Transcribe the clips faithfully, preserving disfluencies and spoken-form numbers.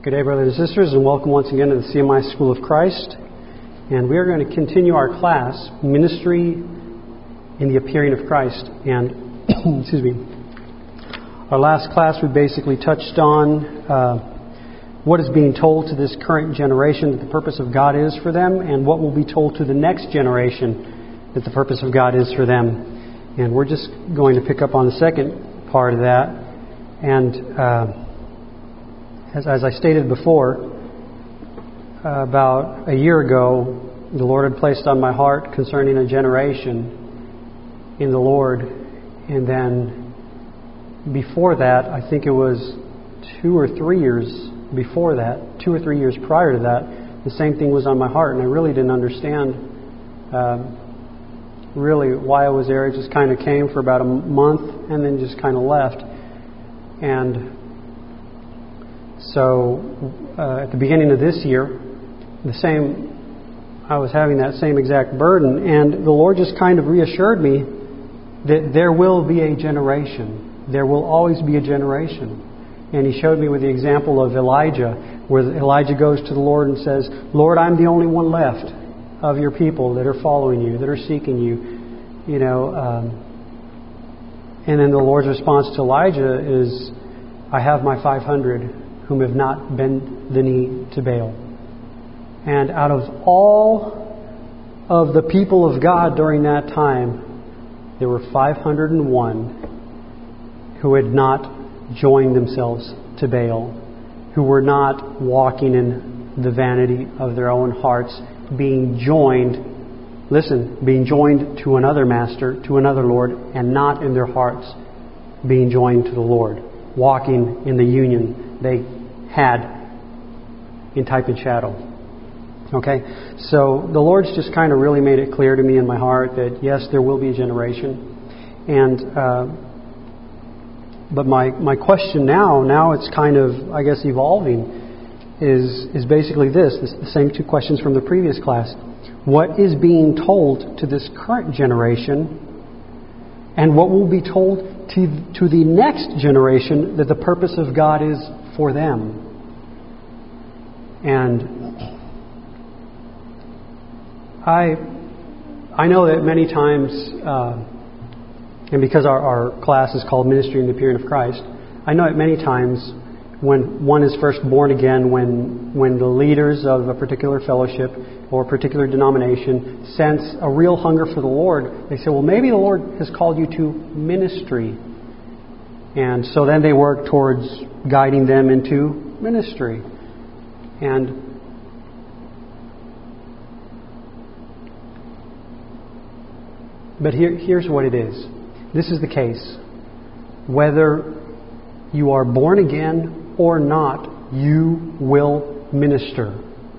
Good day, brothers and sisters, and welcome once again to the C M I School of Christ. And we are going to continue our class, Ministry in the Appearing of Christ. And, excuse me, our last class we basically touched on uh, what is being told to this current generation that the purpose of God is for them, and what will be told to the next generation that the purpose of God is for them. And we're just going to pick up on the second part of that. And uh, As, as I stated before, uh, about a year ago, the Lord had placed on my heart concerning a generation in the Lord. And then before that, I think it was two or three years before that, two or three years prior to that, the same thing was on my heart. And I really didn't understand uh, really why I was there. It just kind of came for about a month and then just kind of left. And So uh, at the beginning of this year, the same, I was having that same exact burden, and the Lord just kind of reassured me that there will be a generation. There will always be a generation. And He showed me with the example of Elijah, where Elijah goes to the Lord and says, "Lord, I'm the only one left of your people that are following you, that are seeking you." You know, um, and then the Lord's response to Elijah is, "I have my five hundred whom have not bent the knee to Baal." And out of all of the people of God during that time, there were five hundred one who had not joined themselves to Baal, who were not walking in the vanity of their own hearts, being joined, listen, being joined to another master, to another Lord, and not in their hearts being joined to the Lord, walking in the union they had in type and shadow. Okay? So the Lord's just kind of really made it clear to me in my heart that yes, there will be a generation. And uh, but my, my question now, now it's kind of, I guess, evolving, is is basically this, this the same two questions from the previous class. What is being told to this current generation, and what will be told to, to the next generation that the purpose of God is for them? And I I know that many times, uh, and because our, our class is called Ministry in the Appearing of Christ, I know that many times when one is first born again, when when the leaders of a particular fellowship or a particular denomination sense a real hunger for the Lord, they say, well, maybe the Lord has called you to ministry. And so then they work towards guiding them into ministry. And but here, here's what it is. This is the case. Whether you are born again or not, you will minister.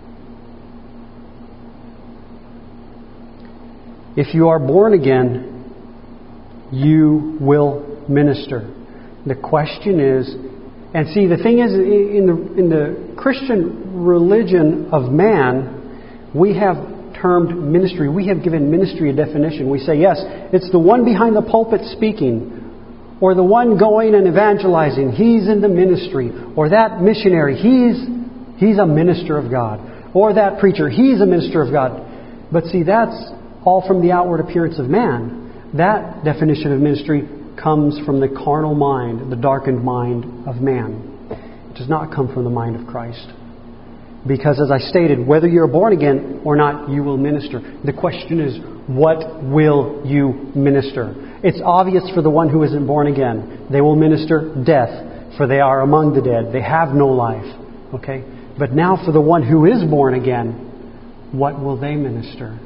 If you are born again, you will minister. The question is, and see, the thing is, in the in the Christian religion of man, we have termed ministry, we have given ministry a definition. We say, yes, it's the one behind the pulpit speaking, or the one going and evangelizing, he's in the ministry. Or that missionary, he's he's a minister of God. Or that preacher, he's a minister of God. But see, that's all from the outward appearance of man. That definition of ministry comes from the carnal mind, the darkened mind of man. It does not come from the mind of Christ. Because as I stated, whether you're born again or not, you will minister. The question is, what will you minister? It's obvious for the one who isn't born again. They will minister death, for they are among the dead. They have no life. Okay? But now for the one who is born again, what will they minister?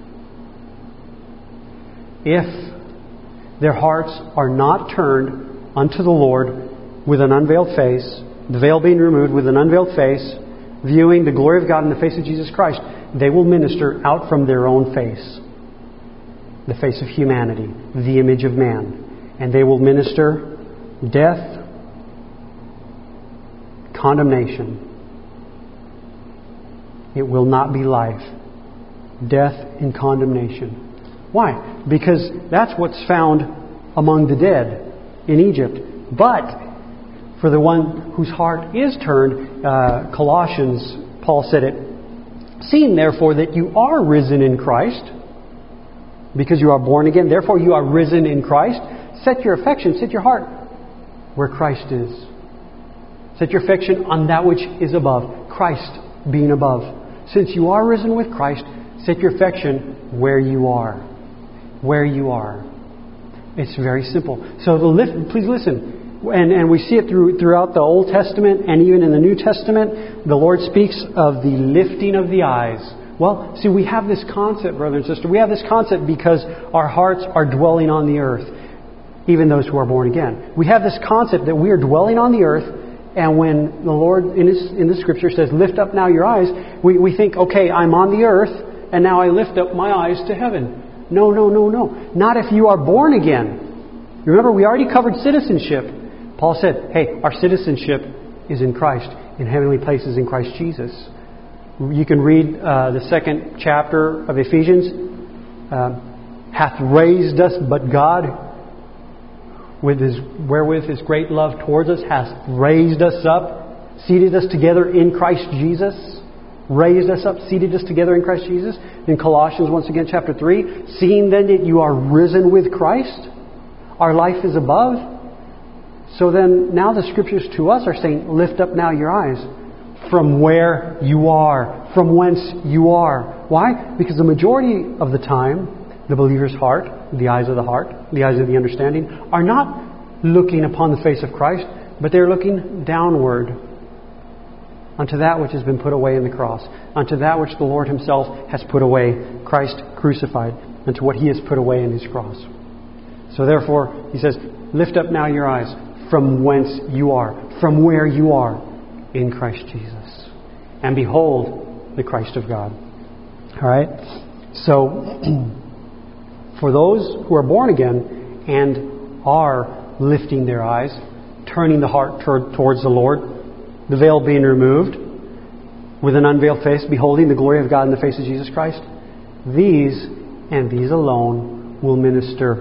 If their hearts are not turned unto the Lord with an unveiled face, the veil being removed with an unveiled face, viewing the glory of God in the face of Jesus Christ, they will minister out from their own face, the face of humanity, the image of man. And they will minister death, condemnation. It will not be life. Death and condemnation. Why? Because that's what's found among the dead in Egypt. But For the one whose heart is turned, uh, Colossians, Paul said it, seeing therefore that you are risen in Christ, because you are born again, therefore you are risen in Christ, set your affection, set your heart where Christ is. Set your affection on that which is above, Christ being above. Since you are risen with Christ, set your affection where you are. Where you are. It's very simple. So the lift, please listen. And, and we see it through, throughout the Old Testament and even in the New Testament. The Lord speaks of the lifting of the eyes. Well, see, we have this concept, brother and sister. We have this concept because our hearts are dwelling on the earth, even those who are born again. We have this concept that we are dwelling on the earth, and when the Lord in, his, in the Scripture says, lift up now your eyes, we, we think, okay, I'm on the earth, and now I lift up my eyes to heaven. No, no, no, no. Not if you are born again. Remember, we already covered citizenship. Paul said, hey, our citizenship is in Christ, in heavenly places in Christ Jesus. You can read uh, the second chapter of Ephesians. Uh, hath raised us, but God, with his wherewith his great love towards us, hath raised us up, seated us together in Christ Jesus. Raised us up, seated us together in Christ Jesus. In Colossians, once again, chapter three, seeing then that you are risen with Christ, our life is above. So then, now the Scriptures to us are saying, lift up now your eyes from where you are, from whence you are. Why? Because the majority of the time, the believer's heart, the eyes of the heart, the eyes of the understanding, are not looking upon the face of Christ, but they're looking downward unto that which has been put away in the cross, unto that which the Lord Himself has put away, Christ crucified, unto what He has put away in His cross. So therefore, He says, lift up now your eyes from whence you are, from where you are in Christ Jesus. And behold the Christ of God. All right? So, for those who are born again and are lifting their eyes, turning the heart toward, towards the Lord, the veil being removed, with an unveiled face, beholding the glory of God in the face of Jesus Christ, these and these alone will minister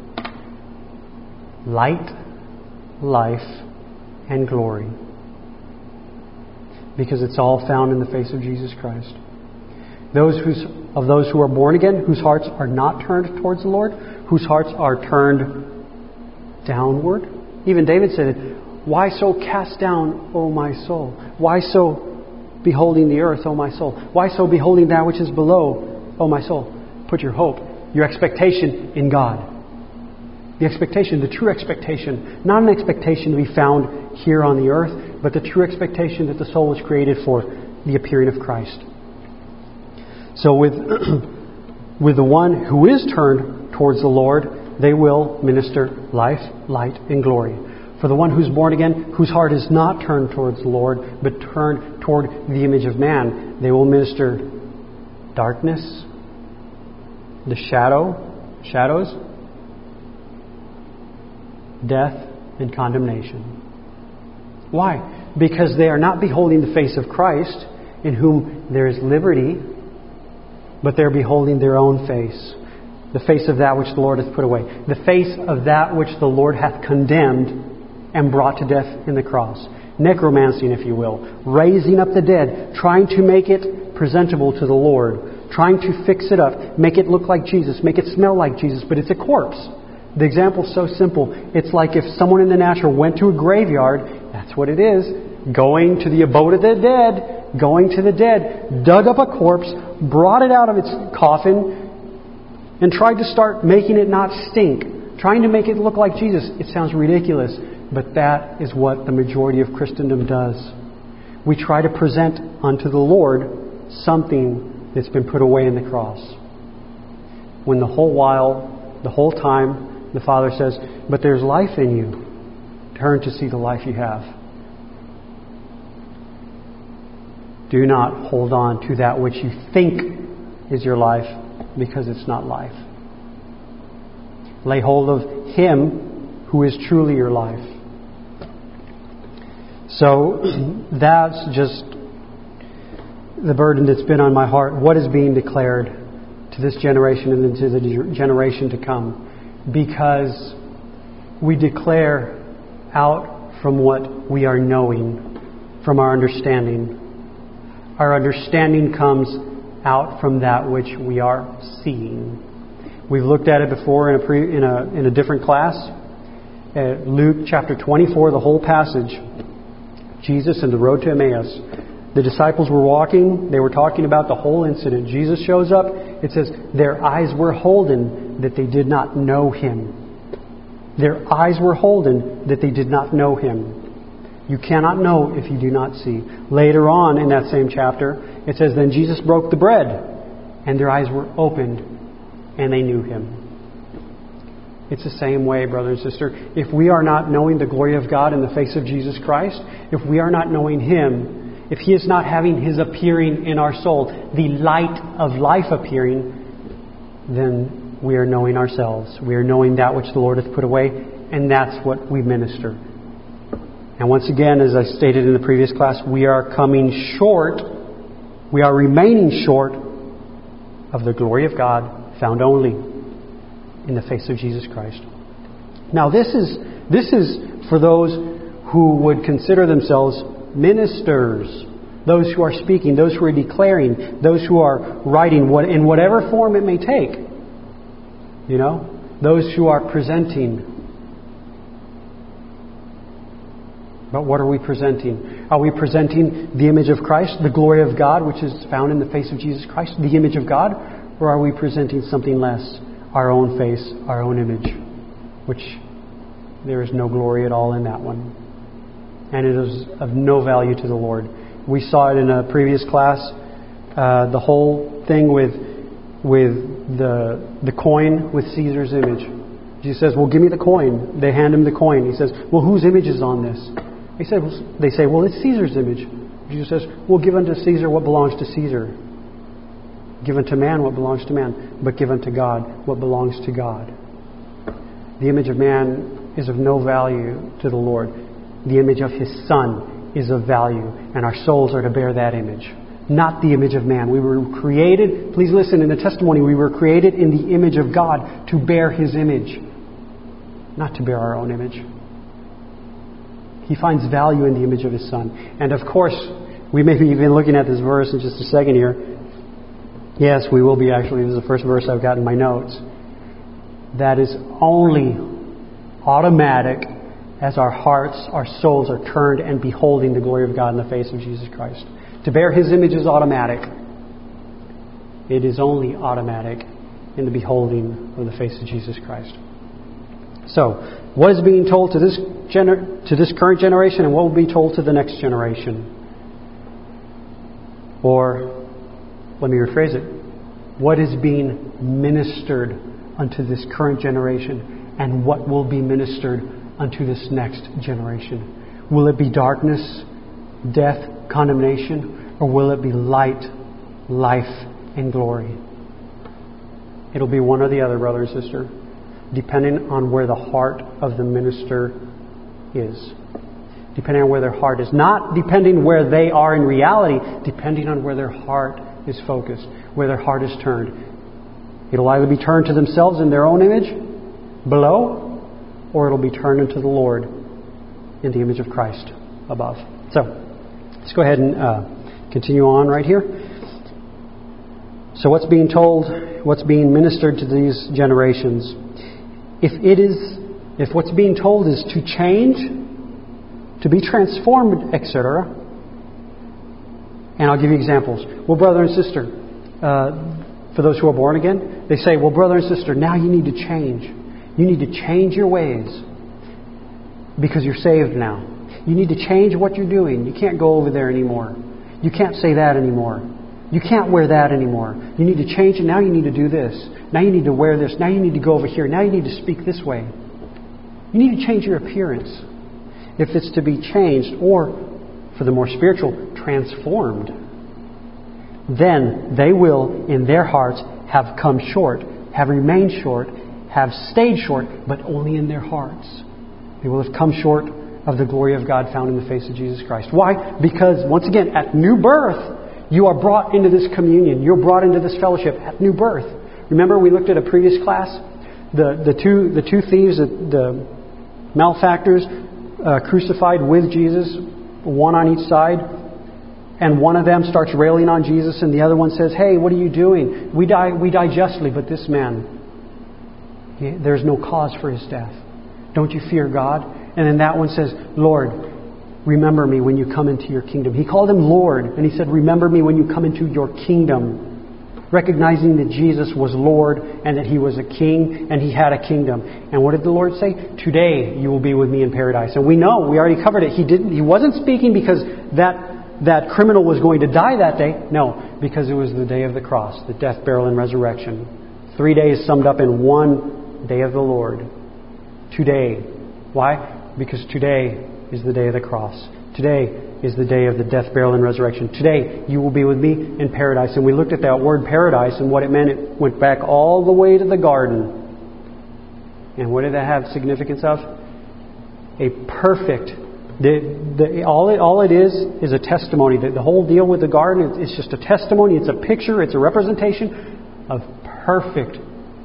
light, life, and glory. Because it's all found in the face of Jesus Christ. Those who's, of those who are born again, whose hearts are not turned towards the Lord, whose hearts are turned downward. Even David said, why so cast down, O my soul? Why so beholding the earth, O my soul? Why so beholding that which is below, O my soul? Put your hope, your expectation in God. The expectation, the true expectation, not an expectation to be found here on the earth, but the true expectation that the soul was created for, the appearing of Christ. So with, with the one who is turned towards the Lord, they will minister life, light, and glory. For the one who's born again, whose heart is not turned towards the Lord, but turned toward the image of man, they will minister darkness, the shadow, shadows, death, and condemnation. Why? Because they are not beholding the face of Christ, in whom there is liberty, but they're beholding their own face, the face of that which the Lord hath put away, the face of that which the Lord hath condemned and brought to death in the cross. Necromancing, if you will. Raising up the dead, trying to make it presentable to the Lord, trying to fix it up, make it look like Jesus, make it smell like Jesus, but it's a corpse. The example is so simple. It's like if someone in the natural went to a graveyard, that's what it is, going to the abode of the dead, going to the dead, dug up a corpse, brought it out of its coffin, and tried to start making it not stink, trying to make it look like Jesus. It sounds ridiculous, but that is what the majority of Christendom does. We try to present unto the Lord something that's been put away in the cross, when the whole while, the whole time, the Father says, but there's life in you. Turn to see the life you have. Do not hold on to that which you think is your life, because it's not life. Lay hold of Him who is truly your life. So that's just the burden that's been on my heart. What is being declared to this generation and to the generation to come? Because we declare out from what we are knowing, from our understanding. Our understanding comes out from that which we are seeing. We've looked at it before in a pre, in a in a different class. Uh, Luke chapter twenty-four, the whole passage. Jesus and the road to Emmaus. The disciples were walking. They were talking about the whole incident. Jesus shows up. It says, their eyes were holden that they did not know Him. Their eyes were holden that they did not know Him. You cannot know if you do not see. Later on in that same chapter, it says, then Jesus broke the bread, and their eyes were opened, and they knew Him. It's the same way, brother and sister. If we are not knowing the glory of God in the face of Jesus Christ, if we are not knowing Him, if He is not having His appearing in our soul, the light of life appearing, then we are knowing ourselves. We are knowing that which the Lord hath put away, and that's what we minister. And once again, as I stated in the previous class, we are coming short, we are remaining short of the glory of God found only in the face of Jesus Christ. Now this is this is for those who would consider themselves ministers, those who are speaking, those who are declaring, those who are writing, what in whatever form it may take. You know, those who are presenting. But what are we presenting? Are we presenting the image of Christ, the glory of God, which is found in the face of Jesus Christ, the image of God? Or are we presenting something less, our own face, our own image, which there is no glory at all in that one. And it is of no value to the Lord. We saw it in a previous class, uh, the whole thing with with the the coin with Caesar's image. Jesus says, well, give me the coin. They hand him the coin. He says, well, whose image is on this? He said, they say, well, it's Caesar's image. Jesus says, well, give unto Caesar what belongs to Caesar. Give unto man what belongs to man. But give unto God what belongs to God. The image of man is of no value to the Lord. The image of His Son is of value. And our souls are to bear that image. Not the image of man. We were created, please listen, in the testimony, we were created in the image of God to bear His image. Not to bear our own image. He finds value in the image of His Son. And of course, we may be even looking at this verse in just a second here. Yes, we will be actually. This is the first verse I've got in my notes. That is only automatic as our hearts, our souls are turned and beholding the glory of God in the face of Jesus Christ. To bear His image is automatic. It is only automatic in the beholding of the face of Jesus Christ. So, what is being told to this gener- to this current generation, and what will be told to the next generation? Or, let me rephrase it. What is being ministered unto this current generation, and what will be ministered unto this next generation? Will it be darkness, death, condemnation, or will it be light, life, and glory? It'll be one or the other, brother and sister, depending on where the heart of the minister is. Depending on where their heart is. Not depending where they are in reality, depending on where their heart is focused, where their heart is turned. It'll either be turned to themselves in their own image below, or it'll be turned into the Lord in the image of Christ above. So, let's go ahead and uh, continue on right here. So what's being told, what's being ministered to these generations? If it is, if what's being told is to change, to be transformed, et cetera. And I'll give you examples. Well, brother and sister, uh, for those who are born again, they say, well, brother and sister, now you need to change. You need to change your ways because you're saved now. You need to change what you're doing. You can't go over there anymore. You can't say that anymore. You can't wear that anymore. You need to change it. Now you need to do this. Now you need to wear this. Now you need to go over here. Now you need to speak this way. You need to change your appearance. If it's to be changed, or for the more spiritual, transformed, then they will, in their hearts, have come short, have remained short, have stayed short, but only in their hearts. They will have come short of the glory of God found in the face of Jesus Christ. Why? Because, once again, at new birth, you are brought into this communion. You're brought into this fellowship at new birth. Remember, we looked at a previous class? The the two the two thieves, the, the malefactors, uh, crucified with Jesus, one on each side, and one of them starts railing on Jesus, and the other one says, "Hey, what are you doing? We die, we die justly, but this man, he, there's no cause for his death. Don't you fear God?" And then that one says, "Lord, remember me when you come into your kingdom." He called him Lord, and he said, "Remember me when you come into your kingdom." Recognizing that Jesus was Lord and that He was a king and He had a kingdom. And what did the Lord say? "Today you will be with me in paradise." And we know, we already covered it. He didn't. He wasn't speaking because that that criminal was going to die that day. No, because it was the day of the cross, the death, burial, and resurrection. Three days summed up in one day of the Lord. Today. Why? Because today is the day of the cross. Today is the day of the death, burial, and resurrection. Today, you will be with me in paradise. And we looked at that word paradise and what it meant. It went back all the way to the garden. And what did that have significance of? A perfect... The, the, all, it, all it is is a testimony. The, the whole deal with the garden is just a testimony. It's a picture. It's a representation of perfect,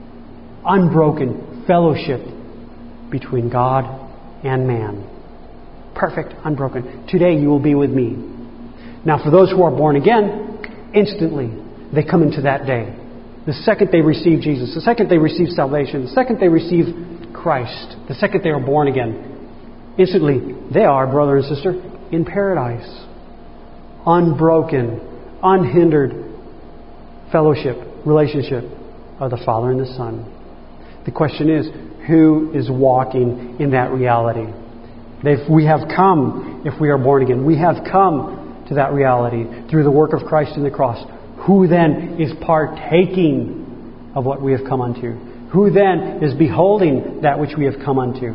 unbroken fellowship between God and man. Perfect, unbroken. Today you will be with me. Now for those who are born again, instantly they come into that day. The second they receive Jesus, the second they receive salvation, the second they receive Christ, the second they are born again, instantly they are, brother and sister, in paradise. Unbroken, unhindered fellowship, relationship of the Father and the Son. The question is, who is walking in that reality? If we have come, if we are born again, we have come to that reality through the work of Christ in the cross. Who then is partaking of what we have come unto? Who then is beholding that which we have come unto?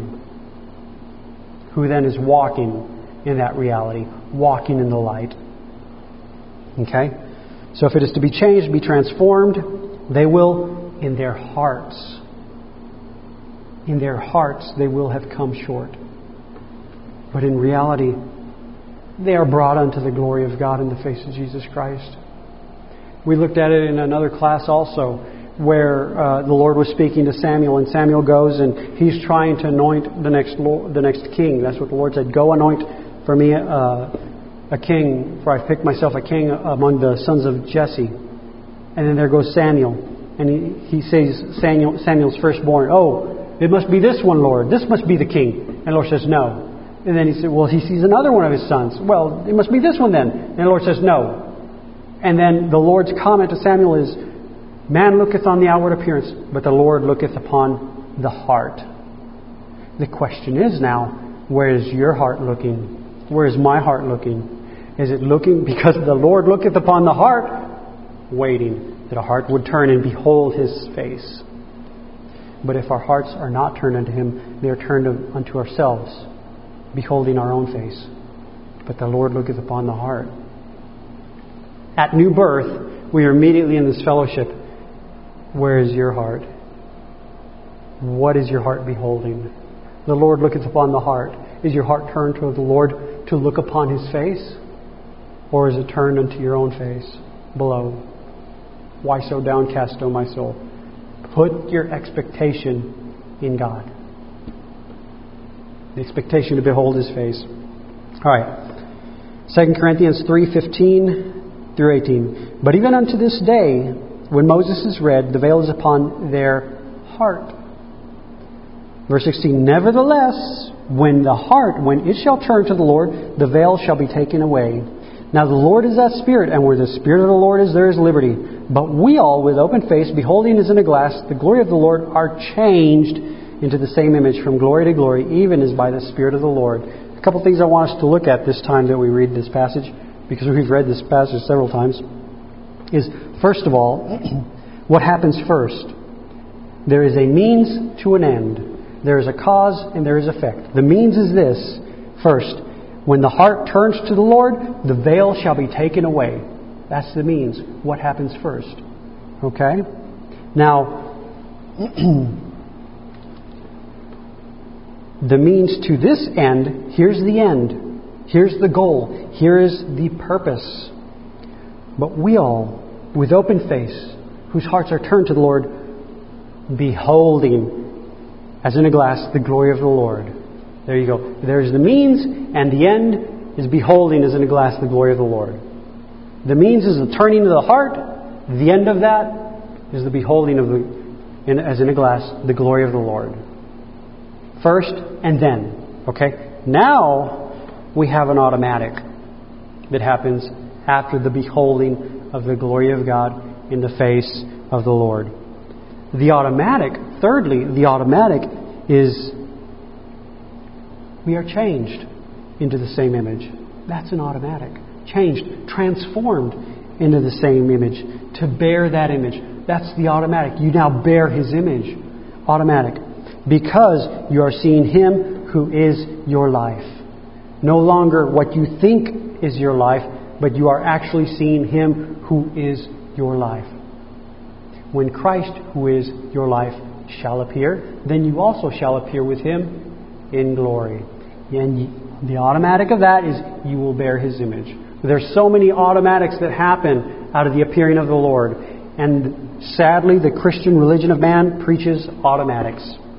Who then is walking in that reality, walking in the light? Okay? So if it is to be changed, be transformed, they will in their hearts. In their hearts they will have come short. But in reality, they are brought unto the glory of God in the face of Jesus Christ. We looked at it in another class also, where uh, the Lord was speaking to Samuel, and Samuel goes and he's trying to anoint the next the next king. That's what the Lord said. "Go anoint for me uh, a king, for I've picked myself a king among the sons of Jesse." And then there goes Samuel, and he, he says, Samuel, Samuel's firstborn, "Oh, it must be this one, Lord. This must be the king." And the Lord says, "No." And then he said, well, he sees another one of his sons. "Well, it must be this one then." And the Lord says, "No." And then the Lord's comment to Samuel is, "Man looketh on the outward appearance, but the Lord looketh upon the heart." The question is now, where is your heart looking? Where is my heart looking? Is it looking because the Lord looketh upon the heart, waiting that a heart would turn and behold His face? But if our hearts are not turned unto Him, they are turned unto ourselves, beholding our own face. But the Lord looketh upon the heart. At new birth, we are immediately in this fellowship. Where is your heart? What is your heart beholding? The Lord looketh upon the heart. Is your heart turned to the Lord to look upon His face? Or is it turned unto your own face below? Why so downcast, O my soul? Put your expectation in God. The expectation to behold His face. All right. Second Corinthians three fifteen through eighteen. "But even unto this day, when Moses is read, the veil is upon their heart." Verse sixteen. "Nevertheless, when the heart, when it shall turn to the Lord, the veil shall be taken away. Now the Lord is that Spirit, and where the Spirit of the Lord is, there is liberty. But we all, with open face, beholding as in a glass the glory of the Lord, are changed into the same image from glory to glory, even as by the Spirit of the Lord." A couple things I want us to look at this time that we read this passage, because we've read this passage several times, is first of all, what happens first? There is a means to an end. There is a cause and there is effect. The means is this. First, when the heart turns to the Lord, the veil shall be taken away. That's the means. What happens first? Okay? Now, the means to this end, here's the end. Here's the goal. Here is the purpose. But we all, with open face, whose hearts are turned to the Lord, beholding, as in a glass, the glory of the Lord. There you go. There's the means, and the end is beholding as in a glass the glory of the Lord. The means is the turning of the heart. The end of that is the beholding of the, in, as in a glass, the glory of the Lord. First and then. Okay? Now we have an automatic that happens after the beholding of the glory of God in the face of the Lord. The automatic, thirdly, the automatic is we are changed into the same image. That's an automatic. Changed, transformed into the same image. To bear that image. That's the automatic. You now bear His image. Automatic. Because you are seeing Him who is your life. No longer what you think is your life, but you are actually seeing Him who is your life. When Christ, who is your life, shall appear, then you also shall appear with Him in glory. And the automatic of that is you will bear His image. There's so many automatics that happen out of the appearing of the Lord. And sadly, the Christian religion of man preaches automatics.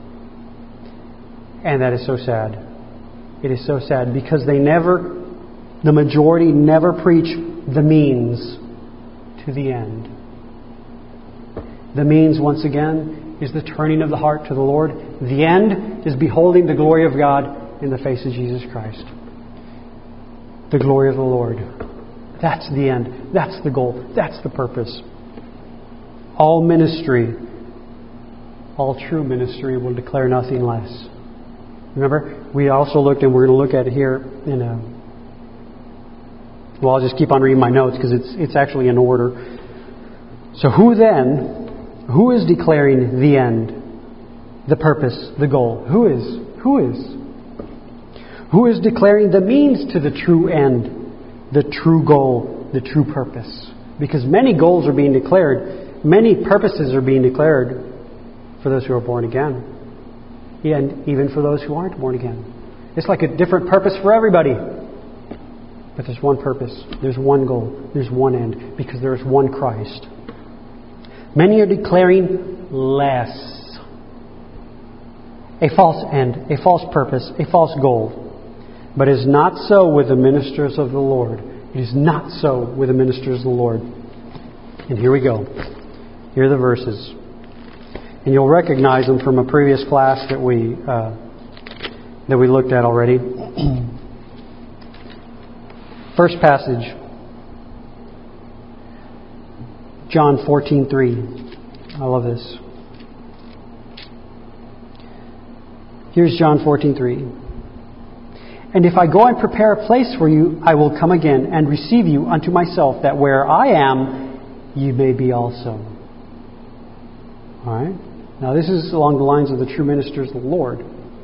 And that is so sad. It is so sad because they never, the majority never preach the means to the end. The means, once again, is the turning of the heart to the Lord. The end is beholding the glory of God in the face of Jesus Christ. The glory of the Lord. That's the end. That's the goal. That's the purpose. All ministry, all true ministry will declare nothing less. Remember, we also looked, and we're going to look at it here in a... Well, I'll just keep on reading my notes because it's it's actually in order. So who then, who is declaring the end, the purpose, the goal? Who is? Who is? Who is declaring the means to the true end, the true goal, the true purpose? Because many goals are being declared, many purposes are being declared for those who are born again, and even for those who aren't born again. It's like a different purpose for everybody. But there's one purpose, there's one goal, there's one end, because there is one Christ. Many are declaring less. A false end, a false purpose, a false goal. But it is not so with the ministers of the Lord. It is not so with the ministers of the Lord. And here we go. Here are the verses. And you'll recognize them from a previous class that we uh, that we looked at already. First passage. John fourteen three. I love this. Here's John fourteen three. And if I go and prepare a place for you, I will come again and receive you unto myself, that where I am, you may be also. All right? Now this is along the lines of the true ministers of the Lord.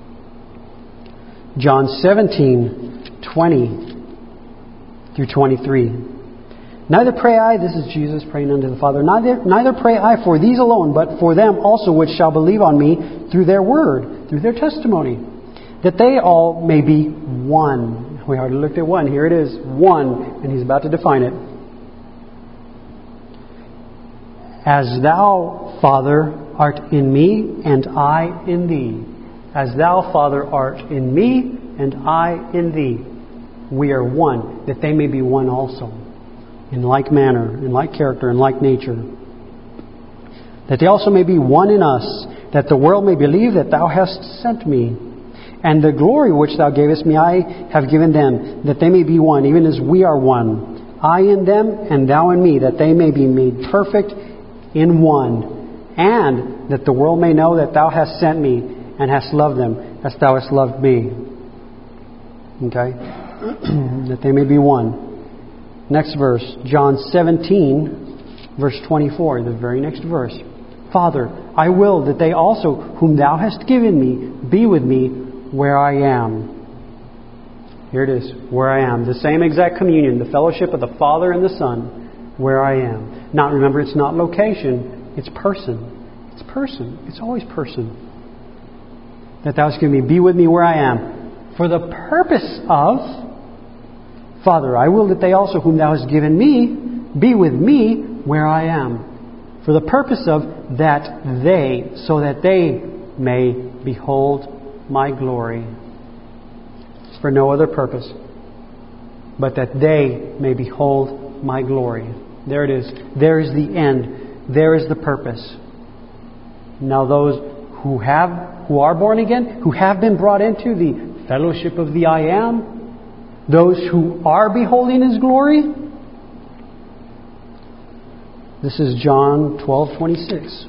John seventeen twenty through twenty-three. Neither pray I, this is Jesus praying unto the Father, neither, neither pray I for these alone, but for them also which shall believe on me through their word, through their testimony, that they all may be one. We already looked at one. Here it is, one, and He's about to define it. As thou, Father, art in me, and I in thee. As thou, Father, art in me, and I in thee. We are one, that they may be one also. In like manner, in like character, in like nature. That they also may be one in us, that the world may believe that thou hast sent me. And the glory which thou gavest me I have given them, that they may be one, even as we are one. I in them, and thou in me, that they may be made perfect in one. And that the world may know that thou hast sent me, and hast loved them, as thou hast loved me. Okay? That they may be one. Next verse, John seventeen, verse twenty-four, the very next verse. Father, I will that they also, whom thou hast given me, be with me where I am. Here it is, where I am. The same exact communion, the fellowship of the Father and the Son, where I am. Not, remember, it's not location, it's person. It's person. It's always person. That thou hast given me, be with me where I am. For the purpose of, Father, I will that they also, whom thou hast given me, be with me where I am. For the purpose of that they, so that they may behold my glory. for no other purpose, but that they may behold my glory. There it is. There is the end. There is the purpose. Now those who have, who are born again, who have been brought into the fellowship of the I Am, those who are beholding His glory. This is John twelve twenty-six.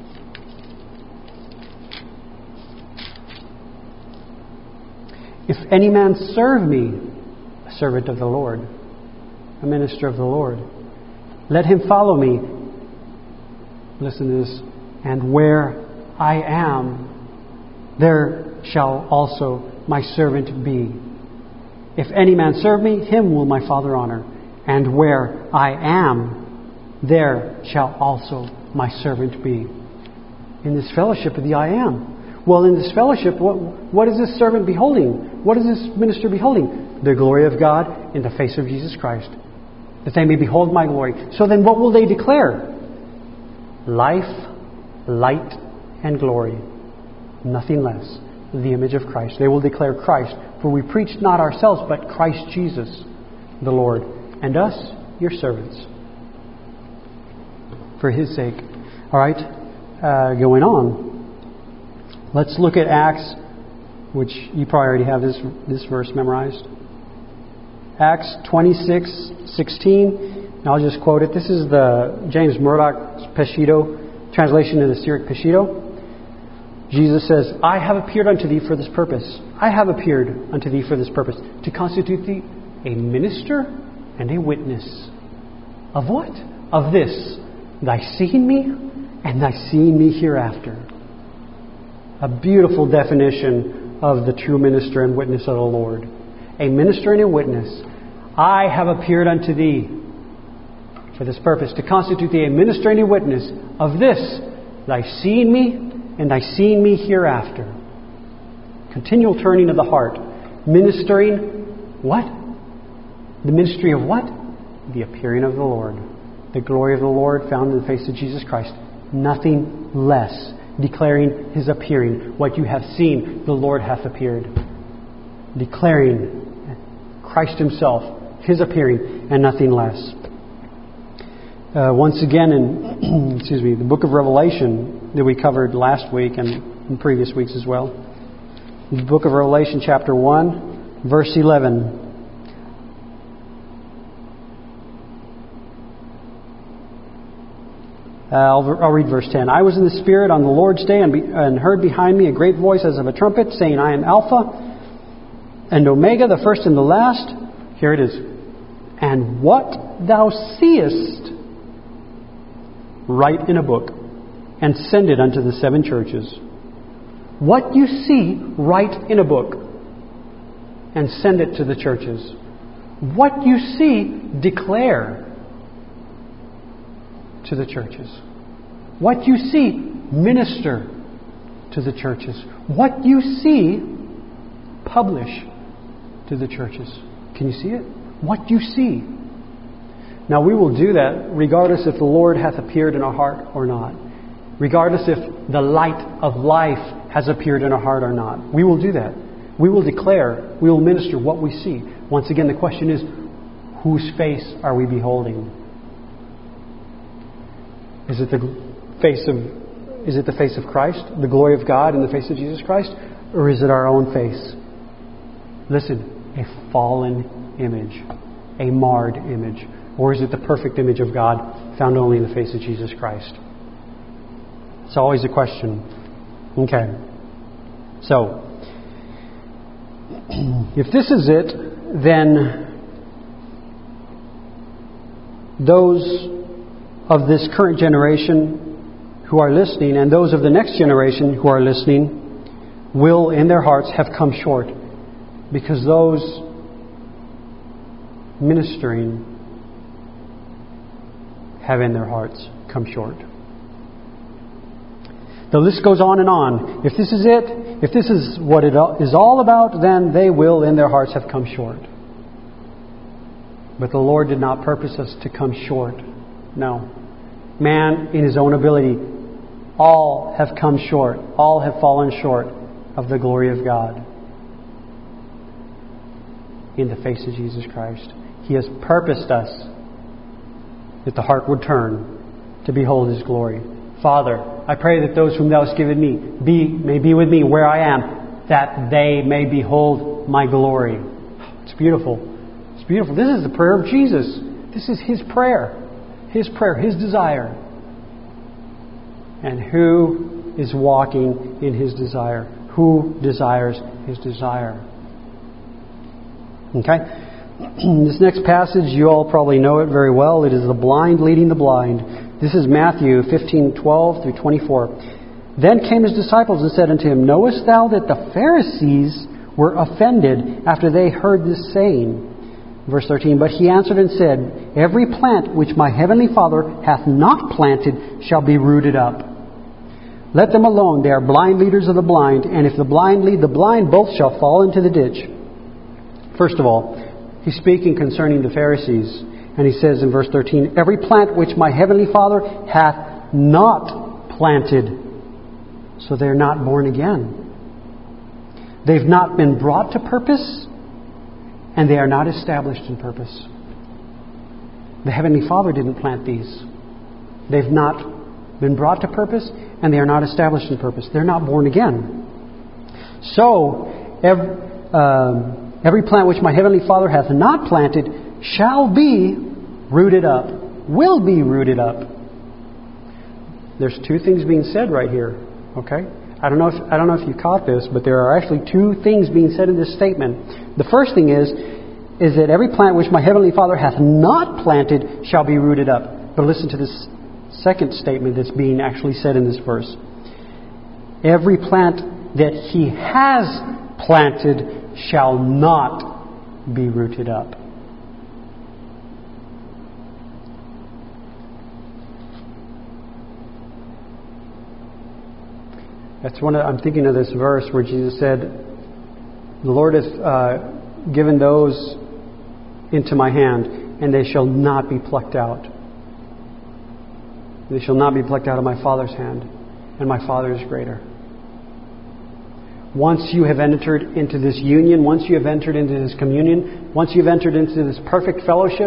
If any man serve me, a servant of the Lord, a minister of the Lord, let him follow me. Listen to this. And where I am, there shall also my servant be. If any man serve me, him will my Father honor. And where I am, there shall also my servant be. In this fellowship of the I Am. Well, in this fellowship, what, what is this servant beholding? What is this minister beholding? The glory of God in the face of Jesus Christ. That they may behold my glory. So then what will they declare? Life, light, and glory. Nothing less. The image of Christ. They will declare Christ. For we preach not ourselves, but Christ Jesus, the Lord. And us, your servants. For His sake. Alright, uh, going on. Let's look at Acts, which you probably already have this, this verse memorized. Acts twenty-six sixteen. And I'll just quote it. This is the James Murdoch Peshitta, translation in the Syriac Peshitta. Jesus says, I have appeared unto thee for this purpose. I have appeared unto thee for this purpose. To constitute thee a minister and a witness. Of what? Of this. Thy seeing me and thy seeing me hereafter. A beautiful definition of the true minister and witness of the Lord. A minister and a witness. I have appeared unto thee for this purpose, to constitute thee a minister and a witness of this, thy seeing me and thy seeing me hereafter. Continual turning of the heart. Ministering what? The ministry of what? The appearing of the Lord. The glory of the Lord found in the face of Jesus Christ. Nothing less. Declaring His appearing. What you have seen, the Lord hath appeared. Declaring Christ Himself, His appearing, and nothing less. Uh, once again in excuse me, the book of Revelation that we covered last week and in previous weeks as well. The book of Revelation chapter one, verse eleven. Uh, I'll, I'll read verse ten. I was in the Spirit on the Lord's day and, be, and heard behind me a great voice as of a trumpet saying, I am Alpha and Omega, the first and the last. Here it is. And what thou seest, write in a book and send it unto the seven churches. What you see, write in a book and send it to the churches. What you see, declare to the churches. What you see, minister to the churches. What you see, publish to the churches. Can you see it? What you see. Now we will do that regardless if the Lord hath appeared in our heart or not. Regardless if the light of life has appeared in our heart or not. We will do that. We will declare, we will minister what we see. Once again, the question is, whose face are we beholding? Is it the face of is it the face of Christ, the glory of God in the face of Jesus Christ, or is it our own face? Listen, a fallen image, a marred image, or is it the perfect image of God found only in the face of Jesus Christ? It's always a question. Okay. So, if this is it, then those of this current generation who are listening and those of the next generation who are listening will in their hearts have come short, because those ministering have in their hearts come short. The list goes on and on. If this is it, if this is what it is all about, then they will in their hearts have come short. But the Lord did not purpose us to come short. No. Man, in his own ability, all have come short. All have fallen short of the glory of God. in the face of Jesus Christ. He has purposed us that the heart would turn to behold His glory. Father, I pray that those whom Thou hast given me be, may be with me where I am, that they may behold my glory. It's beautiful. It's beautiful. This is the prayer of Jesus. This is His prayer. His prayer, His desire. And who is walking in His desire? Who desires His desire? Okay? This next passage, you all probably know it very well. It is the blind leading the blind. This is Matthew fifteen twelve through twenty-four. Then came His disciples and said unto Him, Knowest thou that the Pharisees were offended after they heard this saying? Verse thirteen, But He answered and said, Every plant which my heavenly Father hath not planted shall be rooted up. Let them alone, they are blind leaders of the blind, and if the blind lead the blind, both shall fall into the ditch. First of all, He's speaking concerning the Pharisees, and He says in verse thirteen, Every plant which my heavenly Father hath not planted, so they're not born again. They've not been brought to purpose, and they are not established in purpose. The Heavenly Father didn't plant these. They've not been brought to purpose, and they are not established in purpose. They're not born again. So, every, uh, every plant which my Heavenly Father hath not planted shall be rooted up, will be rooted up. There's two things being said right here. Okay? I don't know if I don't know if you caught this, but there are actually two things being said in this statement. The first thing is, is that every plant which my Heavenly Father hath not planted shall be rooted up. But listen to this second statement that's being actually said in this verse. Every plant that He has planted shall not be rooted up. That's one. Of, I'm thinking of this verse where Jesus said, "The Lord hath uh, given those into my hand, and they shall not be plucked out. They shall not be plucked out of my Father's hand, and my Father is greater." Once you have entered into this union, once you have entered into this communion, once you've entered into this perfect fellowship,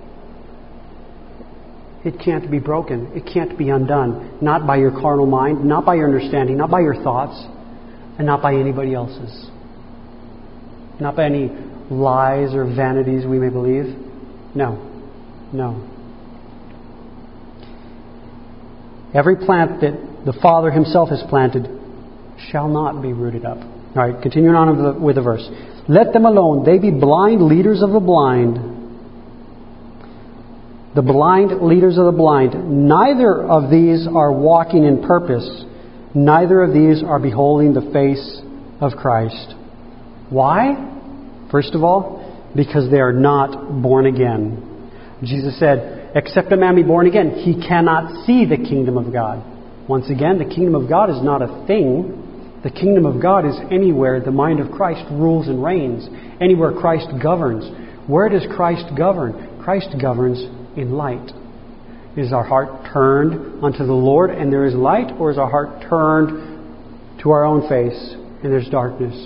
it can't be broken. It can't be undone. Not by your carnal mind, not by your understanding, not by your thoughts, and not by anybody else's. Not by any lies or vanities we may believe. No. No. Every plant that the Father Himself has planted shall not be rooted up. All right, continuing on with the, with the verse. Let them alone. They be blind leaders of the blind. The blind leaders of the blind. Neither of these are walking in purpose. Neither of these are beholding the face of Christ. Why? First of all, because they are not born again. Jesus said, except a man be born again, he cannot see the kingdom of God. Once again, the kingdom of God is not a thing. The kingdom of God is anywhere the mind of Christ rules and reigns. Anywhere Christ governs. Where does Christ govern? Christ governs in light. Is our heart turned unto the Lord and there is light? Or is our heart turned to our own face and there's darkness?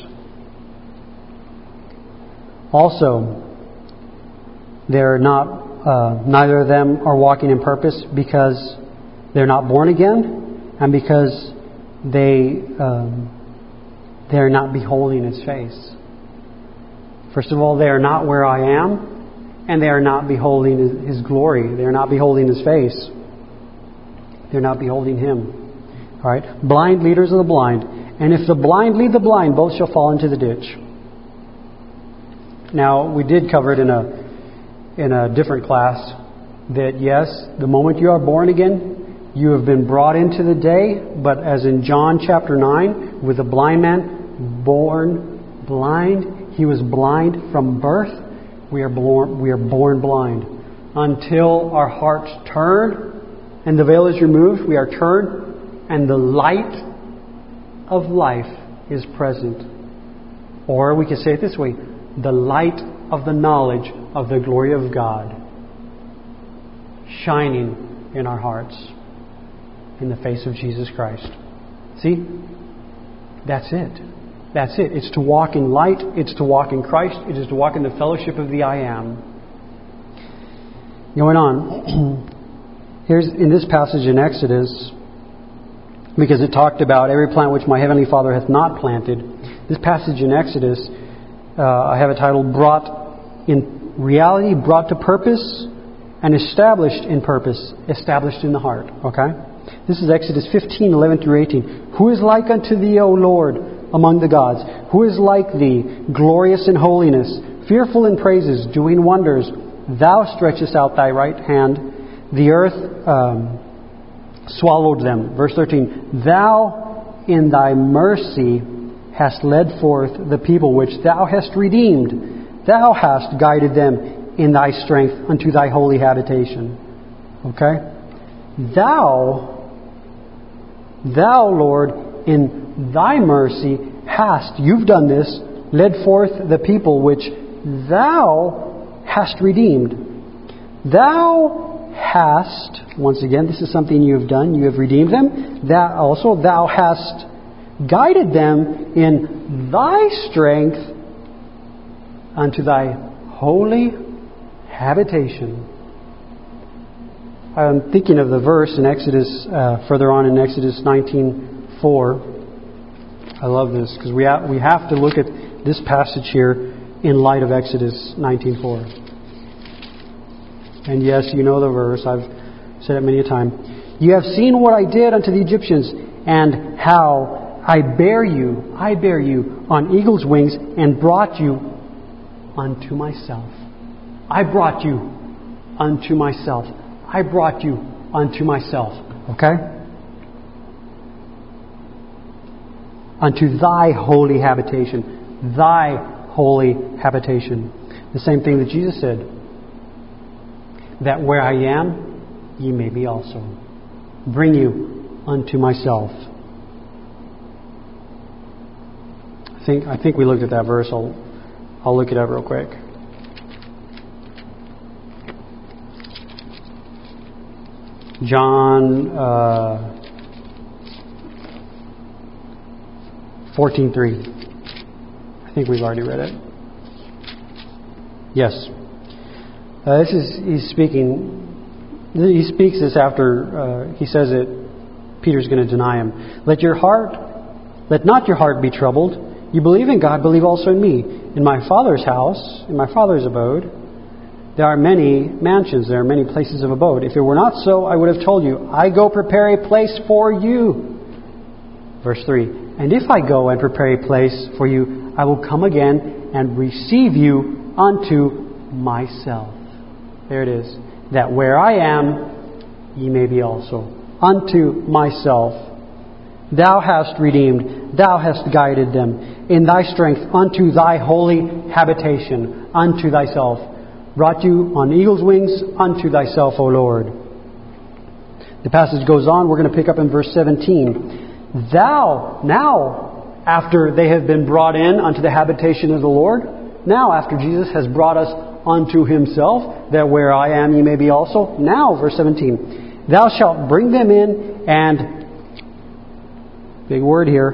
Also, they're not, uh, neither of them are walking in purpose because they're not born again and because they, um, they're not beholding His face. First of all, they are not where I am. And they are not beholding His glory. They are not beholding His face. They're not beholding Him. All right? Blind leaders of the blind. And if the blind lead the blind, both shall fall into the ditch. Now, we did cover it in a in a different class that yes, the moment you are born again, you have been brought into the day. But as in John chapter nine, with the blind man born blind, he was blind from birth. We are born, we are born blind. Until our hearts turn and the veil is removed, we are turned and the light of life is present. Or we can say it this way, the light of the knowledge of the glory of God shining in our hearts in the face of Jesus Christ. See? That's it. That's it. It's to walk in light. It's to walk in Christ. It is to walk in the fellowship of the I am. Going on, here's in this passage in Exodus, because it talked about every plant which my heavenly Father hath not planted. This passage in Exodus, uh, I have it titled, Brought in Reality, Brought to Purpose, and Established in Purpose, Established in the Heart. Okay? This is Exodus fifteen, eleven through eighteen. Who is like unto thee, O Lord, among the gods? Who is like thee, glorious in holiness, fearful in praises, doing wonders? Thou stretchest out thy right hand, the earth um, swallowed them. Verse thirteen, Thou in thy mercy hast led forth the people which thou hast redeemed. Thou hast guided them in thy strength unto thy holy habitation. Okay? Thou, thou, Lord, in thy mercy hast, you've done this, led forth the people which thou hast redeemed. Thou hast, once again, this is something you have done, you have redeemed them. That also, thou hast guided them in thy strength unto thy holy habitation. I'm thinking of the verse in Exodus, uh, further on in Exodus nineteen four. I love this because we ha- we have to look at this passage here in light of Exodus nineteen four. And yes, you know the verse. I've said it many a time. You have seen what I did unto the Egyptians, and how I bear you, I bear you on eagle's wings, and brought you unto myself. I brought you unto myself. I brought you unto myself. Okay? Unto thy holy habitation. Thy holy habitation. The same thing that Jesus said. That where I am, ye may be also. Bring you unto myself. I think I think we looked at that verse. I'll I'll look it up real quick. John uh, fourteen three. I think we've already read it. Yes. Uh, this is he's speaking. He speaks this after uh, he says that Peter's going to deny him. Let your heart, let not your heart be troubled. You believe in God, believe also in me. In my Father's house, in my Father's abode, there are many mansions. There are many places of abode. If it were not so, I would have told you. I go prepare a place for you. Verse three. And if I go and prepare a place for you, I will come again and receive you unto myself. There it is. That where I am, ye may be also. Unto myself. Thou hast redeemed. Thou hast guided them in thy strength unto thy holy habitation. Unto thyself. Brought you on eagle's wings unto thyself, O Lord. The passage goes on. We're going to pick up in verse seventeen. Thou, now, after they have been brought in unto the habitation of the Lord, now after Jesus has brought us unto himself, that where I am ye may be also. Now, verse seventeen. Thou shalt bring them in and, big word here,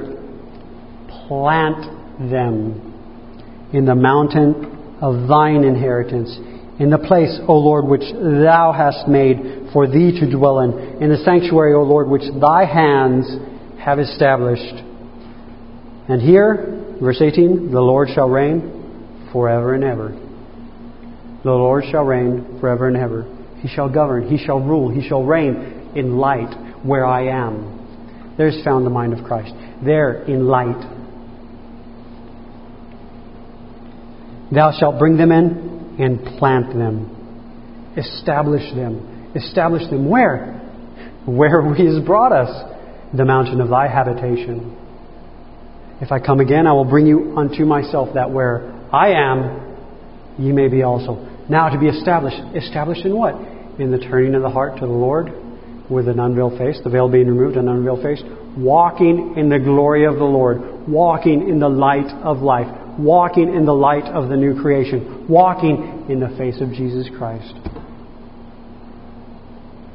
plant them in the mountain of thine inheritance, in the place, O Lord, which thou hast made for thee to dwell in, in the sanctuary, O Lord, which thy hands have established. And here, verse eighteen, the Lord shall reign forever and ever. The Lord shall reign forever and ever. He shall govern, He shall rule, He shall reign in light where I am. There's found the mind of Christ. There in light. Thou shalt bring them in and plant them. Establish them. Establish them where? Where He has brought us. The mountain of thy habitation. If I come again, I will bring you unto myself, that where I am, ye may be also. Now to be established. Established in what? In the turning of the heart to the Lord with an unveiled face, the veil being removed, an unveiled face. Walking in the glory of the Lord. Walking in the light of life. Walking in the light of the new creation. Walking in the face of Jesus Christ.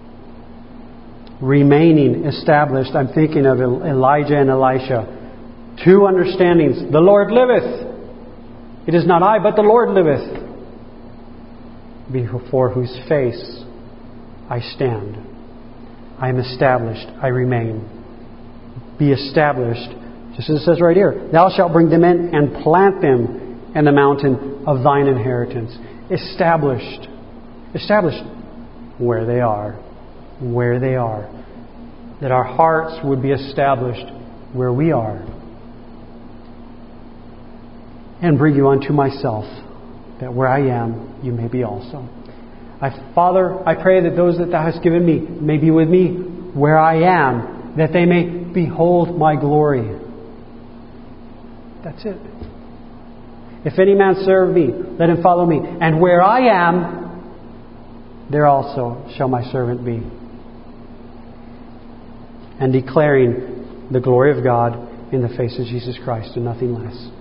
Remaining established. I'm thinking of Elijah and Elisha. Two understandings. The Lord liveth. It is not I, but the Lord liveth. Before whose face I stand. I am established. I remain. Be established. Just as it says right here. Thou shalt bring them in and plant them in the mountain of thine inheritance. Established. Established where they are. Where they are. That our hearts would be established where we are. And bring you unto myself, that where I am, you may be also. I, Father, I pray that those that Thou hast given me may be with me where I am, that they may behold my glory. That's it. If any man serve me, let him follow me. And where I am, there also shall my servant be. And declaring the glory of God in the face of Jesus Christ and nothing less.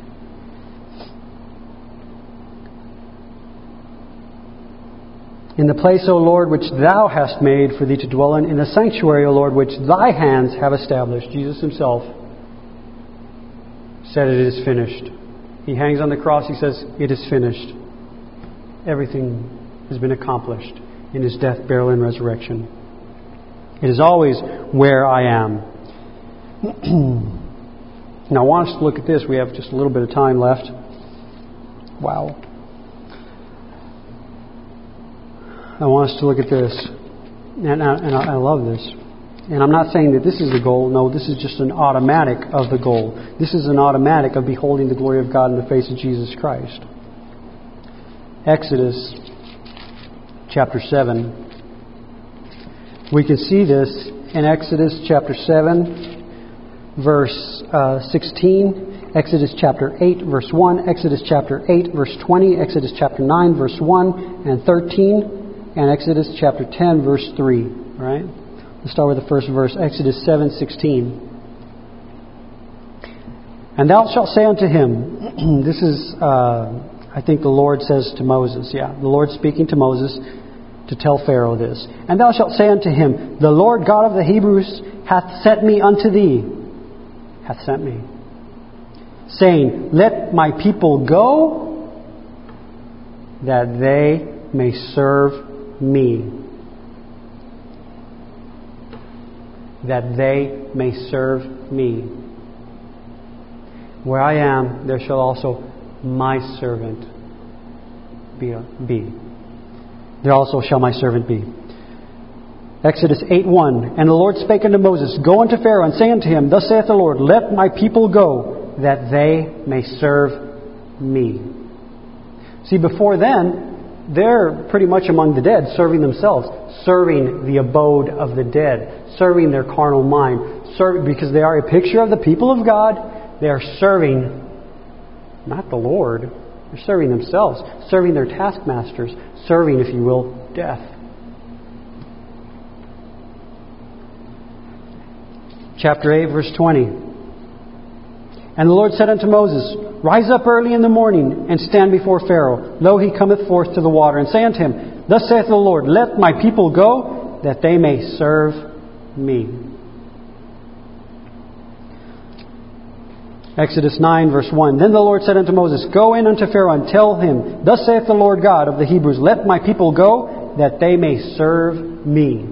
In the place, O Lord, which Thou hast made for Thee to dwell in, in the sanctuary, O Lord, which Thy hands have established. Jesus Himself said it is finished. He hangs on the cross, He says, it is finished. Everything has been accomplished in His death, burial, and resurrection. It is always where I am. Now I want us to look at this. We have just a little bit of time left. Wow. I want us to look at this, and I, and I love this. And I'm not saying that this is the goal. No, this is just an automatic of the goal. This is an automatic of beholding the glory of God in the face of Jesus Christ. Exodus chapter seven. We can see this in Exodus chapter seven, verse uh, sixteen. Exodus chapter eight, verse one. Exodus chapter eight, verse twenty. Exodus chapter nine, verse one and thirteen. And Exodus chapter ten, verse three. Right? Let's start with the first verse. Exodus seven sixteen. And thou shalt say unto him, this is, uh, I think the Lord says to Moses. Yeah, the Lord speaking to Moses to tell Pharaoh this. And thou shalt say unto him, the Lord God of the Hebrews hath sent me unto thee. Hath sent me. Saying, let my people go, that they may serve me. That they may serve me. Where I am, there shall also my servant be. be. There also shall my servant be. Exodus eight one. And the Lord spake unto Moses, go unto Pharaoh, and say unto him, thus saith the Lord, let my people go, that they may serve me. See, before then, they're pretty much among the dead, serving themselves, serving the abode of the dead, serving their carnal mind, serving, because they are a picture of the people of God. They are serving, not the Lord, they're serving themselves, serving their taskmasters, serving, if you will, death. Chapter eight, verse twenty. And the Lord said unto Moses, rise up early in the morning, and stand before Pharaoh, lo, he cometh forth to the water, and say unto him, thus saith the Lord, let my people go, that they may serve me. Exodus nine, verse one. Then the Lord said unto Moses, go in unto Pharaoh, and tell him, thus saith the Lord God of the Hebrews, let my people go, that they may serve me.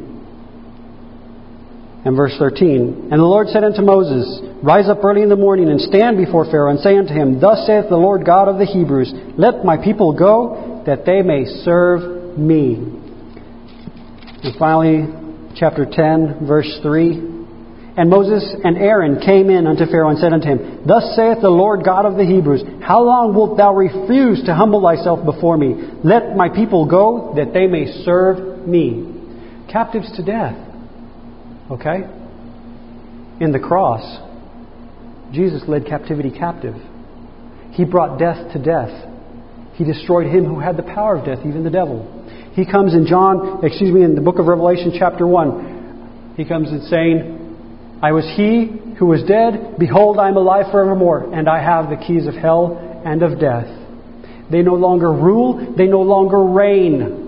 And verse thirteen. And the Lord said unto Moses, rise up early in the morning, and stand before Pharaoh, and say unto him, thus saith the Lord God of the Hebrews, let my people go, that they may serve me. And finally, chapter ten, verse three. And Moses and Aaron came in unto Pharaoh, and said unto him, thus saith the Lord God of the Hebrews, how long wilt thou refuse to humble thyself before me? Let my people go, that they may serve me. Captives to death. Okay? In the cross, Jesus led captivity captive. He brought death to death. He destroyed him who had the power of death, even the devil. He comes in John, excuse me, in the book of Revelation chapter one. He comes in saying, I was he who was dead. Behold, I am alive forevermore, and I have the keys of hell and of death. They no longer rule. They no longer reign.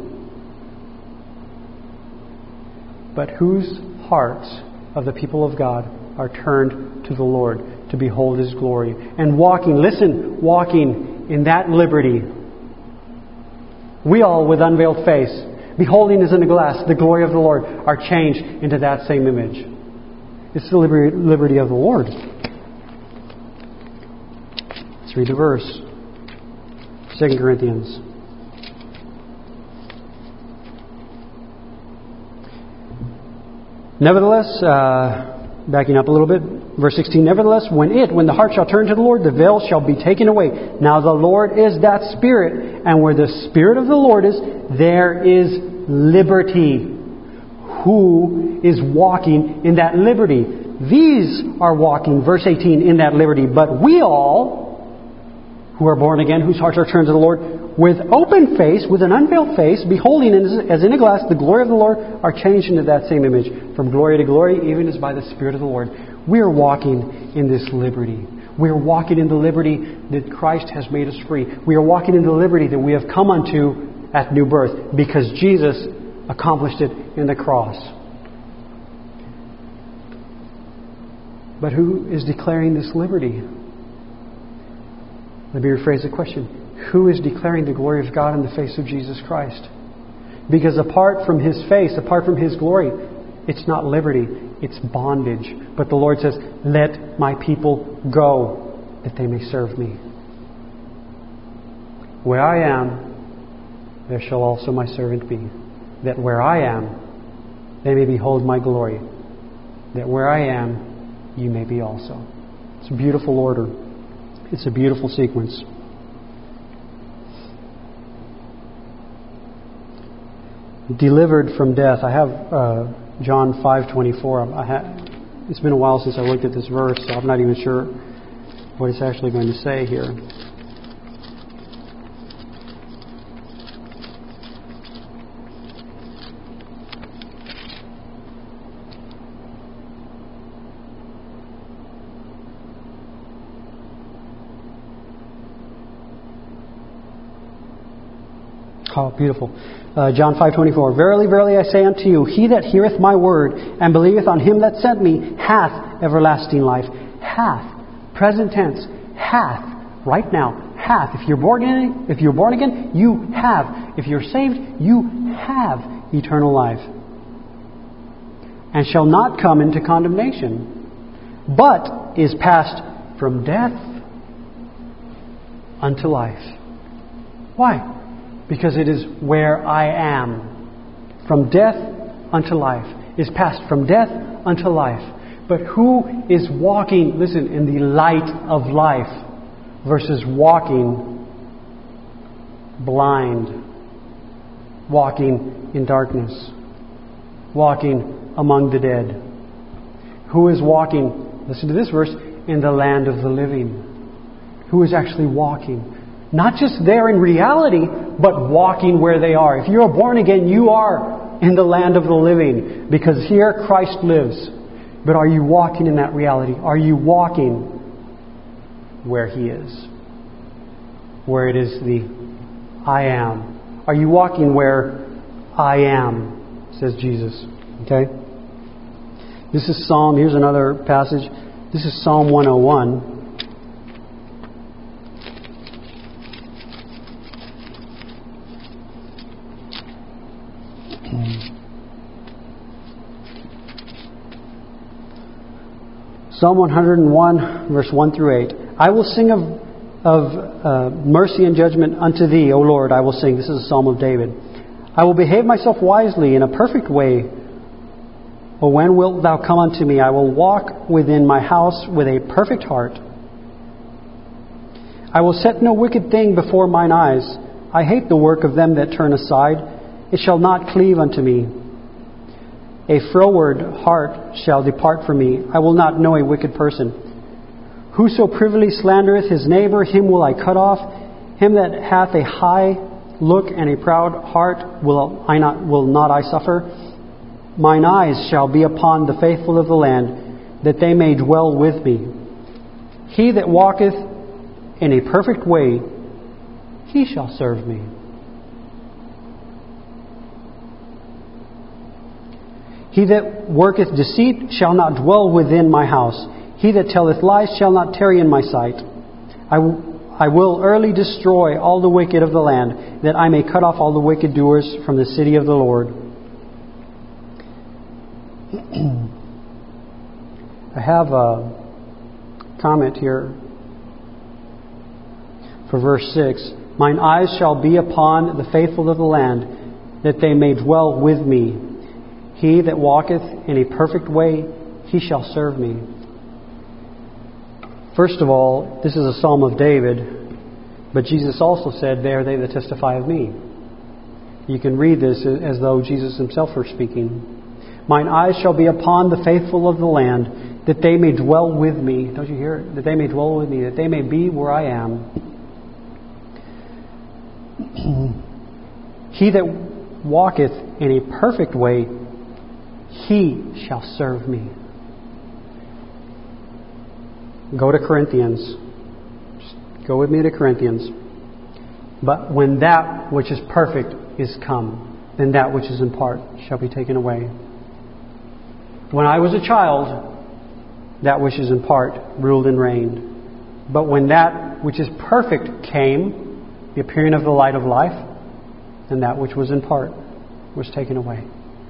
But whose hearts of the people of God are turned to the Lord, to behold His glory. And walking, listen, walking in that liberty. We all, with unveiled face, beholding as in a glass the glory of the Lord, are changed into that same image. It's the liberty of the Lord. Let's read the verse. Second Corinthians. Nevertheless, uh, backing up a little bit, verse sixteen, nevertheless, when it, when the heart shall turn to the Lord, the veil shall be taken away. Now the Lord is that Spirit, and where the Spirit of the Lord is, there is liberty. Who is walking in that liberty? These are walking, verse eighteen, in that liberty. But we all, who are born again, whose hearts are turned to the Lord, with open face, with an unveiled face, beholding as in a glass the glory of the Lord, are changed into that same image, from glory to glory, even as by the Spirit of the Lord. We are walking in this liberty. We are walking in the liberty that Christ has made us free. We are walking in the liberty that we have come unto at new birth, because Jesus accomplished it in the cross. But who is declaring this liberty? Let me rephrase the question. Who is declaring the glory of God in the face of Jesus Christ? Because apart from His face, apart from His glory, it's not liberty, it's bondage. But the Lord says, let my people go, that they may serve me. Where I am, there shall also my servant be. That where I am, they may behold my glory. That where I am, you may be also. It's a beautiful order. It's a beautiful sequence. Delivered from death. I have uh, John five twenty-four. I ha- it's been a while since I looked at this verse, so I'm not even sure what it's actually going to say here. Oh, beautiful. Uh, John five twenty-four. Verily, verily, I say unto you, he that heareth my word and believeth on Him that sent me hath everlasting life. Hath. Present tense. Hath. Right now. Hath. If you're born again, if you're born again, you have. If you're saved, you have eternal life. And shall not come into condemnation, but is passed from death unto life. Why? Because it is where I am. From death unto life. Is passed from death unto life. But who is walking, listen, in the light of life versus walking blind, walking in darkness, walking among the dead? Who is walking, listen to this verse, in the land of the living? Who is actually walking? Not just there in reality, but walking where they are. If you're born again, you are in the land of the living, because here Christ lives. But are you walking in that reality? Are you walking where He is? Where it is the I am. Are you walking where I am, says Jesus. Okay? This is Psalm, here's another passage. This is Psalm one oh one. Psalm one oh one, verse one through eight. I will sing of, of uh, mercy and judgment unto Thee, O Lord, I will sing. This is a psalm of David. I will behave myself wisely in a perfect way. O when wilt Thou come unto me? I will walk within my house with a perfect heart. I will set no wicked thing before mine eyes. I hate the work of them that turn aside. It shall not cleave unto me. A froward heart shall depart from me. I will not know a wicked person. Whoso privily slandereth his neighbor, him will I cut off. Him that hath a high look and a proud heart will I not will not I suffer. Mine eyes shall be upon the faithful of the land, that they may dwell with me. He that walketh in a perfect way, he shall serve me. He that worketh deceit shall not dwell within my house. He that telleth lies shall not tarry in my sight. I, w- I will early destroy all the wicked of the land, that I may cut off all the wicked doers from the city of the Lord. I have a comment here for verse six. Mine eyes shall be upon the faithful of the land, that they may dwell with me. He that walketh in a perfect way, he shall serve me. First of all, this is a psalm of David, but Jesus also said, they are they that testify of me. You can read this as though Jesus himself were speaking. Mine eyes shall be upon the faithful of the land, that they may dwell with me. Don't you hear it? That they may dwell with me, that they may be where I am. He that walketh in a perfect way, he shall serve me. Go to Corinthians. Just go with me to Corinthians. But when that which is perfect is come, then that which is in part shall be taken away. When I was a child, that which is in part ruled and reigned. But when that which is perfect came, the appearing of the light of life, then that which was in part was taken away.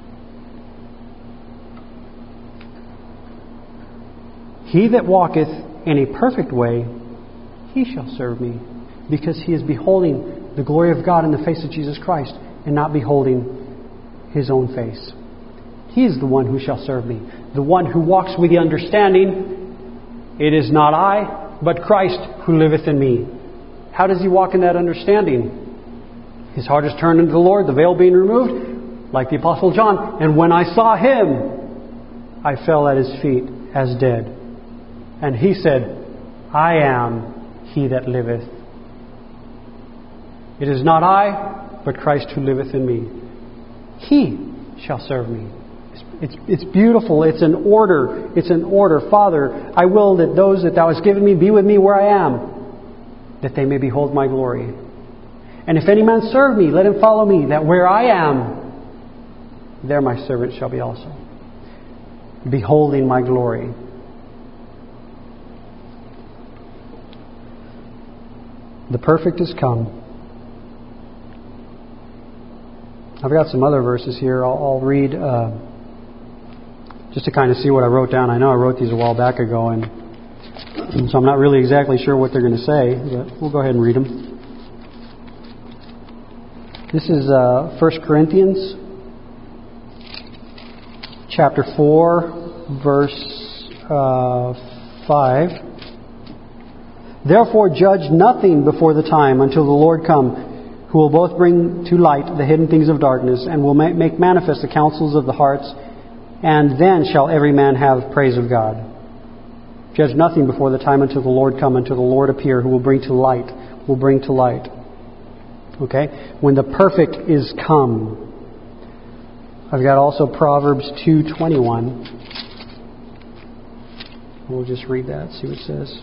He that walketh in a perfect way, he shall serve me, because he is beholding the glory of God in the face of Jesus Christ, and not beholding his own face. He is the one who shall serve me. The one who walks with the understanding, it is not I, but Christ who liveth in me. How does he walk in that understanding? His heart is turned unto the Lord, the veil being removed, like the Apostle John. And when I saw him, I fell at his feet as dead. And he said, I am he that liveth. It is not I, but Christ who liveth in me. He shall serve me. It's, it's beautiful. It's an order. It's an order. Father, I will that those that thou hast given me be with me where I am, that they may behold my glory. And if any man serve me, let him follow me, that where I am, there my servant shall be also, beholding my glory. The perfect is come. I've got some other verses here. I'll, I'll read uh, just to kind of see what I wrote down. I know I wrote these a while back ago, and so I'm not really exactly sure what they're going to say, but we'll go ahead and read them. This is uh, First Corinthians chapter four, verse uh, five. Therefore judge nothing before the time until the Lord come, who will both bring to light the hidden things of darkness, and will make manifest the counsels of the hearts, and then shall every man have praise of God. Judge nothing before the time until the Lord come, until the Lord appear, who will bring to light, will bring to light. Okay? When the perfect is come. I've got also Proverbs two twenty-one. We'll just read that, see what it says.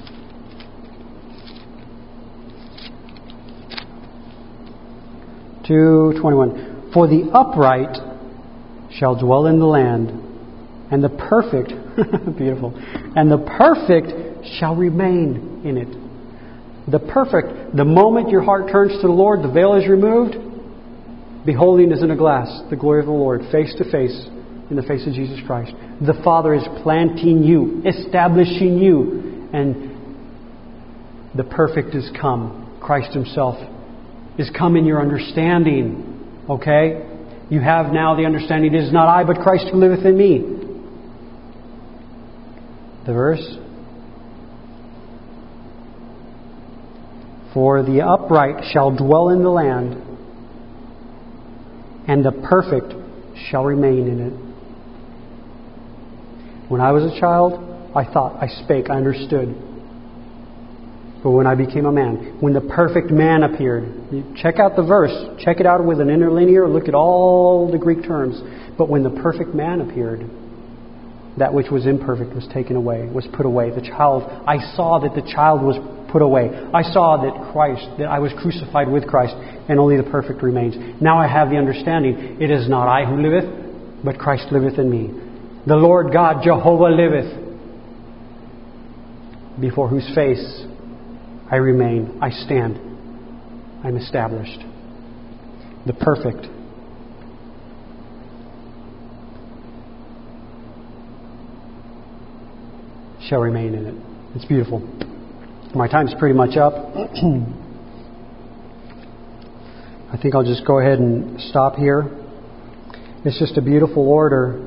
two twenty-one. For the upright shall dwell in the land, and the perfect, beautiful, and the perfect shall remain in it. The perfect, the moment your heart turns to the Lord, the veil is removed, beholding as in a glass the glory of the Lord, face to face, in the face of Jesus Christ. The Father is planting you, establishing you, and the perfect is come. Christ Himself is come in your understanding. Okay? You have now the understanding, it is not I, but Christ who liveth in me. The verse. For the upright shall dwell in the land, and the perfect shall remain in it. When I was a child, I thought, I spake, I understood. But when I became a man, when the perfect man appeared, check out the verse, check it out with an interlinear, look at all the Greek terms. But when the perfect man appeared, that which was imperfect was taken away, was put away. The child, I saw that the child was put away. I saw that Christ, that I was crucified with Christ, and only the perfect remains. Now I have the understanding, it is not I who liveth, but Christ liveth in me. The Lord God, Jehovah, liveth. before whose face I remain, I stand, I'm established. The perfect. Shall remain in it. It's beautiful. My time's pretty much up. I think I'll just go ahead and stop here. It's just a beautiful order.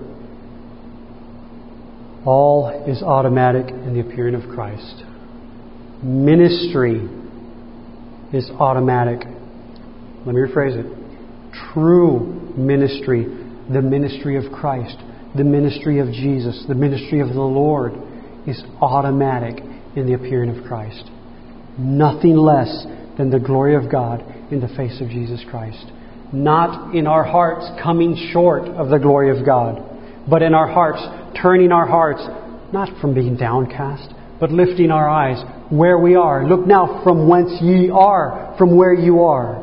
All is automatic in the appearing of Christ. Ministry is automatic. Let me rephrase it. True ministry, the ministry of Christ, the ministry of Jesus, the ministry of the Lord, is automatic in the appearing of Christ. Nothing less than the glory of God in the face of Jesus Christ. Not in our hearts coming short of the glory of God, but in our hearts, turning our hearts, not from being downcast, but lifting our eyes where we are. Look now from whence ye are, from where you are.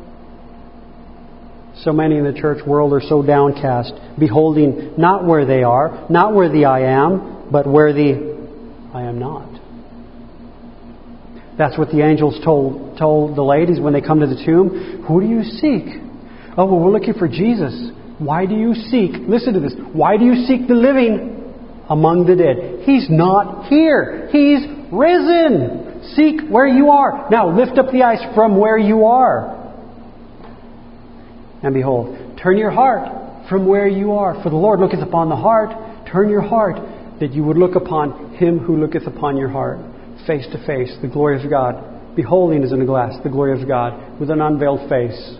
So many in the church world are so downcast, beholding not where they are, not where the I am, but where the I am not. That's what the angels told told the ladies when they come to the tomb. Who do you seek? Oh, well, we're looking for Jesus. Why do you seek? Listen to this. Why do you seek the living among the dead? He's not here. He's risen. Seek where you are. Now lift up the eyes from where you are. And behold, turn your heart from where you are. For the Lord looketh upon the heart. Turn your heart, that you would look upon Him who looketh upon your heart, face to face, the glory of God, beholding as in a glass the glory of God, with an unveiled face,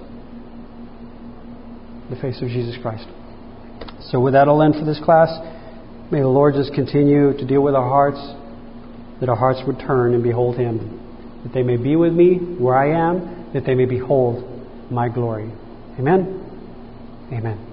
the face of Jesus Christ. So with that, I'll end for this class. May the Lord just continue to deal with our hearts, that our hearts would turn and behold Him, that they may be with me where I am, that they may behold my glory. Amen? Amen.